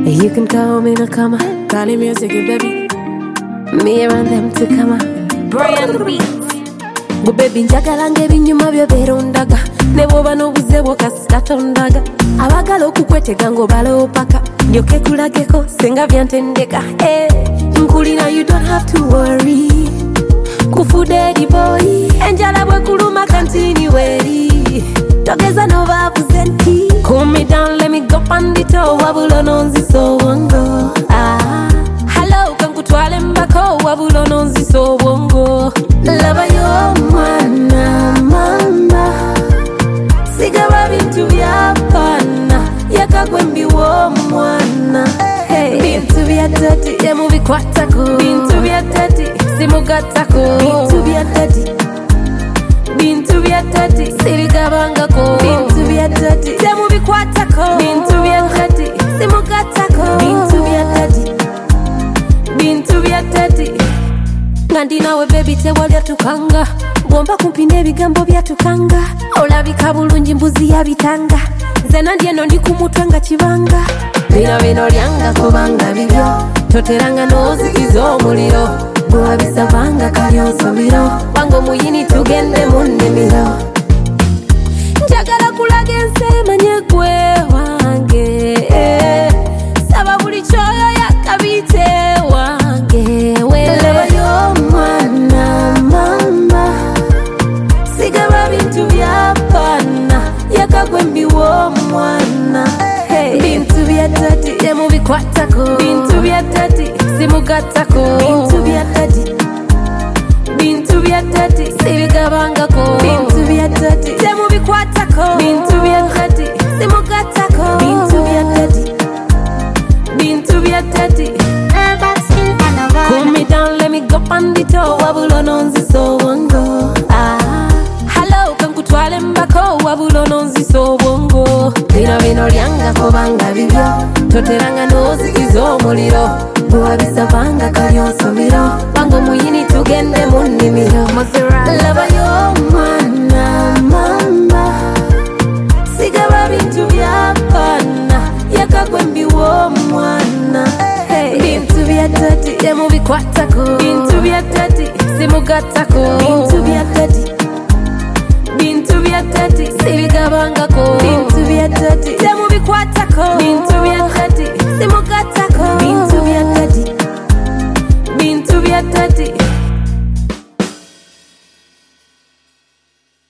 You can call me Nakama, Kali music, baby. Me and them to come on. Brian Beats. Go baby njagala ng'ebinyuma byo berondaga ne bwoba n'obuze bw'okasita tondaga abagala okukwetega ng'obaloopaka ndyoke kulageko senga byantendeka nkulina you don't have to worry kufudde boy enjala bwe kuluma kantini weri togeza n'obaavuze nti cool me down let me go pandito wabula n'onzisa obwongo hello kankutwale mbako wabula n'onzisa obwongo laba y'omwana mama sigaba bintu by'abaana yakagwembi w'omwana bintu bya dadi yemubikwatako bintu bya dadi simugattako bintu bya dadi sibigabangako bintu bya dadi yemubikwatako bintu bya dadi simugattako bintu bya dadi Ngandi nawe baby tewalya tukanga Bomba kumpine ebigambo byatukanga Olabika bulungi mbuzi ya bitanga Zena ndieno ndi kumutwe nga kibanga Bino lyanga kubanga bibyo Toteranga n'ozikiza omuliro Bwe bisavanga kali onsomiro Wango muyini tugende mu nnimiro Njagala kulaga ensi emanye gwe wange Saba buli kyoyo yakabite wange Leba y'omwana mama Sigaba bintu by'abaana yakagwembi w'omwana Bintu bya dadi yemubikwatako Bintu bya dadi simugattako Bintu bya dadi sibigabangako Bintu bya dadi yemubikwatako Bintu bya dadi simugattako Bintu bya dadi Cool me down, let me go pandito Wabulo n'onzisa obwongo hello, kankutwale mbako Wabulo n'onzisa obwongo Bino lyanga kubanga bibyo Toteranga n'ozikiza omuliro Bwe wabisavanga kali onsomiro Wango muyini tugende mu nnimiro Laba y'omwana mama Sigaba bintu by'abaana yakagwembi w'omwana Bintu bya dadi yemubikwatako Bintu bya dadi simugattako Bintu bya dadi sibigabangako Bintu bya dadi yemubikwatako Bintu bya dadi